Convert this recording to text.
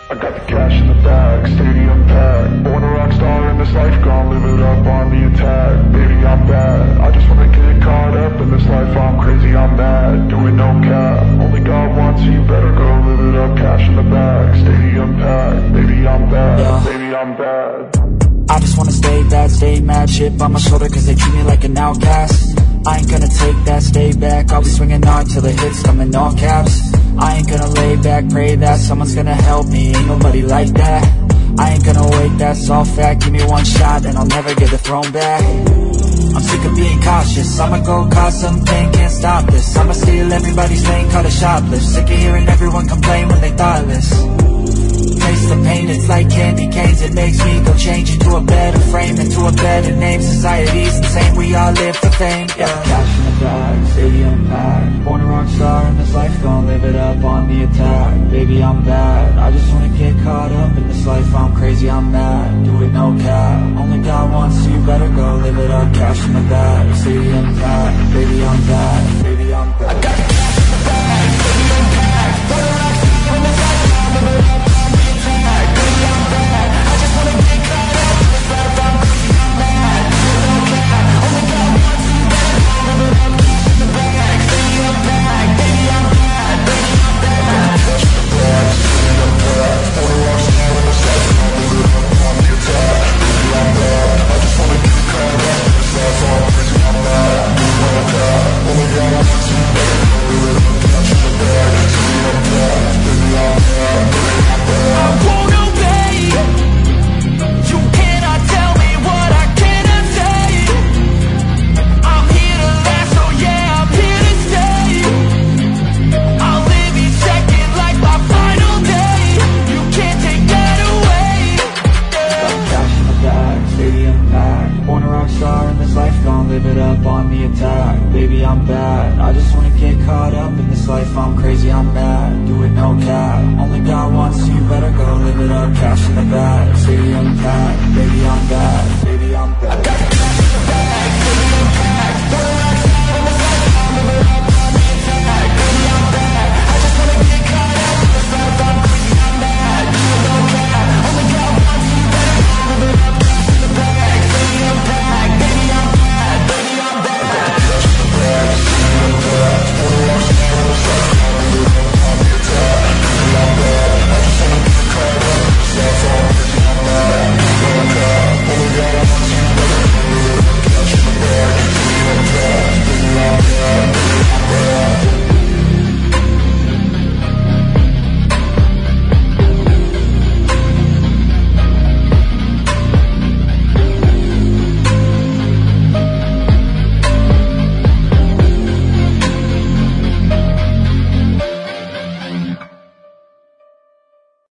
I got the cash in the bag, stadium packed. Born a rock star in this life, gon' live it up on the attack. Baby, I'm bad, I just wanna get caught up in this life. I'm crazy, I'm mad, doing no cap. Only God wants you, better go live it up. Cash in the bag, stadium packed. Baby, I'm bad, baby, I'm bad. I just wanna stay bad, stay mad. Chip on my shoulder cause they treat me like an outcast. I ain't gonna take that, stay back. I'll be swinging hard till the hits come in all caps. I ain't gonna lay back, pray that someone's gonna help me. Ain't nobody like that. I ain't gonna wait, that's all fact. Give me one shot and I'll never get the throne back. I'm sick of being cautious, I'ma go cause something, can't stop this. I'ma steal everybody's lane, call it shoplift. Sick of hearing everyone complain when they thoughtless. Taste the pain, it's like candy canes. It makes me go change into a better frame, into a better name. Society's insane, we all live for fame, yeah. Cash in the bag, stadium packed. Born a rock star in this life, gon' live it up on the attack. Baby, I'm bad, I just wanna get caught up in this life. I'm crazy, I'm mad, do it no cap. Only God wants you, better go live it up. Cash in the bag, stadium packed. Baby, I'm bad, baby, I'm bad. I got the cash in the bag, stadium packed. Born a rock star in this life, gon' live it up. Live it up on the attack. Baby, I'm bad, I just wanna get caught up in this life. I'm crazy, I'm mad, do it no cap. Only God wants you, better go live it up. Cash in the bag, stadium packed. Baby, I'm bad, baby, I'm bad.